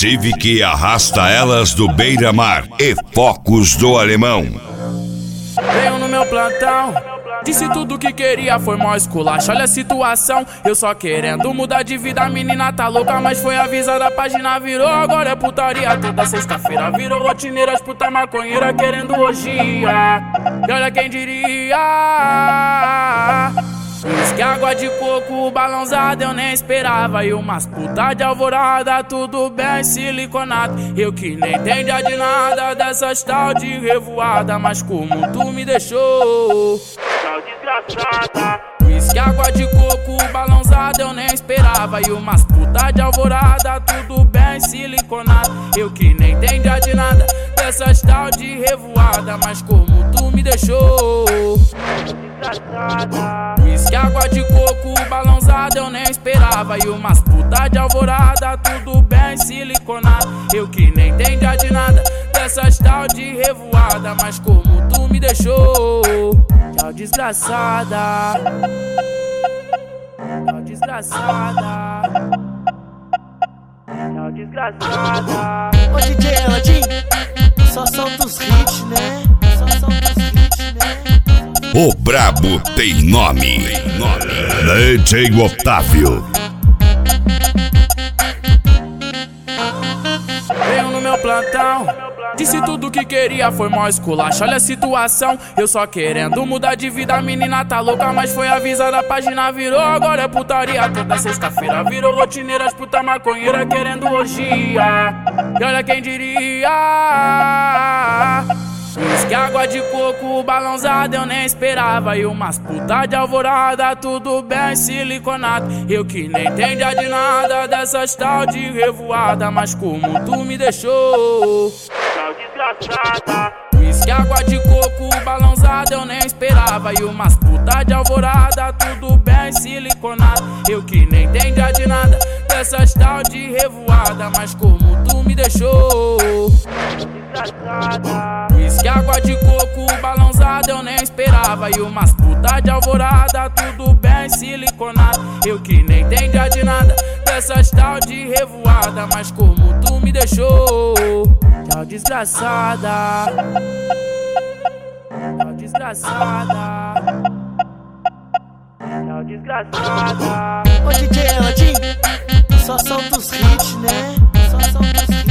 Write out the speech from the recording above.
Civic arrasta elas do beira-mar e focos do alemão. Veio no meu plantão, disse tudo que queria, foi mó esculacho, olha a situação. Eu só querendo mudar de vida, a menina tá louca, mas foi avisada, a página virou, agora é putaria. Toda sexta-feira virou rotineira, as puta maconheira querendo orgia. E olha quem diria, diz que água de coco balãozada eu nem esperava. E umas puta de alvorada, tudo bem siliconado. Eu que nem entendia de nada dessas tal de revoada, mas como tu me deixou, tal desgraçada. Diz que água de coco balãozada eu nem esperava. E umas puta de alvorada, tudo bem siliconado. Eu que nem entendia de nada dessas tal de revoada, mas como tu me deixou, diz que água de coco balãozada eu nem esperava. E umas puta de alvorada, tudo bem siliconado. Eu que nem entendia de nada dessas tal de revoada, mas como tu me deixou, tchau desgraçada, tchau desgraçada, tchau desgraçada. Ô DJ Eladin, só solta os hits, né? Só solta os hits, né? O brabo tem nome. DJ Otávio. Veio no meu plantão, disse tudo que queria, foi mó esculacho, olha a situação. Eu só querendo mudar de vida, a menina tá louca, mas foi avisada, a página virou, agora é putaria. Toda sexta-feira virou rotineira, as puta maconheira querendo orgia. E olha quem diria, diz que água de coco balãozada eu nem esperava. E umas puta de alvorada, tudo bem siliconado. Eu que nem entendia de nada dessas tal de revoada, mas como tu me deixou, tal desgraçada. Diz que água de coco balãozada eu nem esperava. E umas puta de alvorada, tudo bem siliconado. Eu que nem entendia de nada dessas tal de revoada, mas como tu me deixou, diz que água de coco balãozada eu nem esperava. E umas puta de alvorada, tudo bem siliconado. Eu que nem entendia de nada dessas tal de revoada, mas como tu me deixou, tchau desgraçada, tchau desgraçada, tchau desgraçada. Ô DJ Eladin, só solta os hits, né? Só solta os hits.